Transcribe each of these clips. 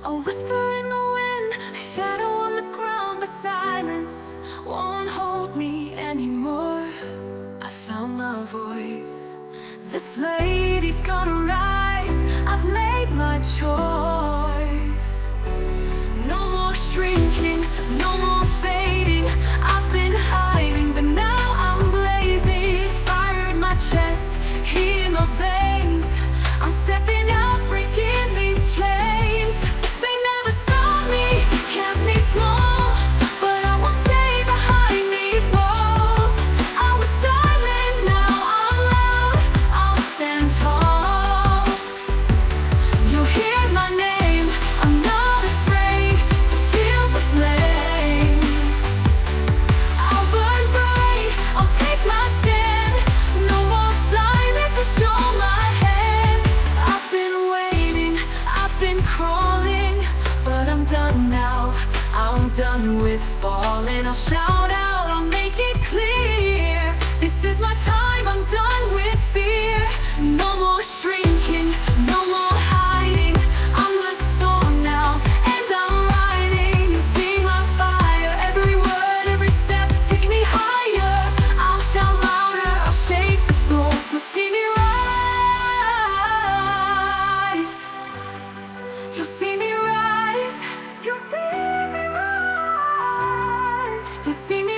A whisper in the wind, a shadow on the ground, but silence won't hold me anymore. I found my voice. This lady's gonna rise. I've made my choice. No more shrinking, no more fading. I've been hiding, but now I'm blazing. Fire in my chest, heat in my veins. I'm stepping out, breaking these chains. They never saw me, kept me small, but I won't stay behind these walls. I was silent, now I'm loud. I'll stand tall. You'll hear my name, I'm not afraid to feel the flame. I'll burn bright, I'll take my stand. No more silence to show my hand. I've been waiting, I've been crawling, but I'm done now. I'm done with falling. I'll shout out, I'll make it clear. This is my time, I'm done with fear. No more shrinking, no more hiding. I'm the storm now, and I'm riding. You see my fire, every word, every step, take me higher. I'll shout louder, I'll shake the floor. You'll see me rise. You'll see me rise. You'll see me rise. You'll see me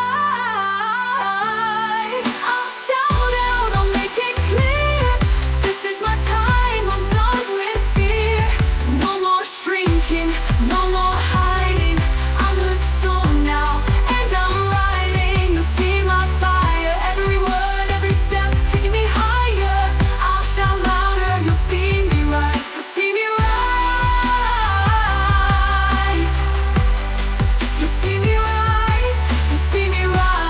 rise. I'll shout out, I'll make it clear. This is my time, I'm done with fear. No more shrinking, no more hiding. I'm the storm now, and I'm riding. You'll see my fire, every word, every step, taking me higher. I'll shout louder, you'll see me rise. You'll see me rise. You'll see me rise. You'll see me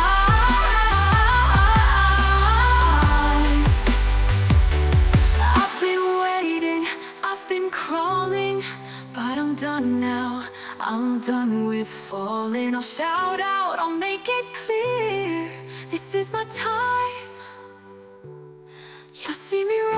rise. I've been waiting, I've been crawling, but I'm done now. I'm done with falling. I'll shout out, I'll make it clear. This is my time. You'll see me rise.